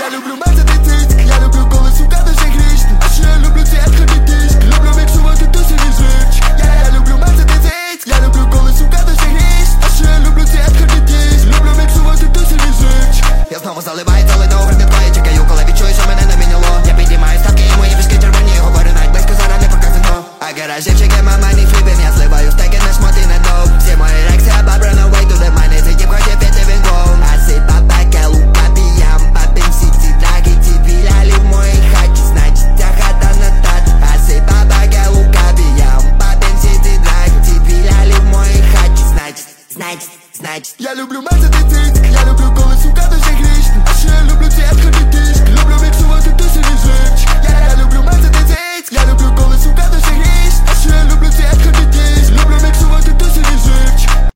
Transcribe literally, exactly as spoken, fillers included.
Я люблю мацати цицьк, я люблю, коли сука дуже грішна. А ще я люблю ці адхані диск, люблю міксувати тусові звички. Я, я люблю мацати цицьк, я люблю, коли сука дуже грішна. А ще я люблю ці адхані диск, люблю міксувати тусові звички. Я знову заливаю, але довго не твоє. Чекаю, коли відчую, що мене не міняло. Я підіймаю ставки, і мої фішки червоні. Говорю навіть близько, зараз не показано. А гаражівчики, мама, не фліпін. Я зливаю стеки, не шмоти, не дов. Всі мої рекси, а бабра на way to the money. Цей тіп хоче піти, він гол. А сей баба, келу, папі, ям, папін, всі ці драги. Ці білялі в моїй хаті, значить ця хата на тат. А сей баба, келу, капі, ям, папін, всі ці драги. Ці білялі в моїй хаті, значить, значить, значить. Я люблю мацати цицьк, я люблю, коли сука дуже грішна. А ще я люблю ці адхані диск, люблю міксувати тусові звички. Я, я люблю мацати цицьк, я люблю, коли сука дуже грішна. А ще я люблю ці адхані диск, люблю міксувати тусові звички.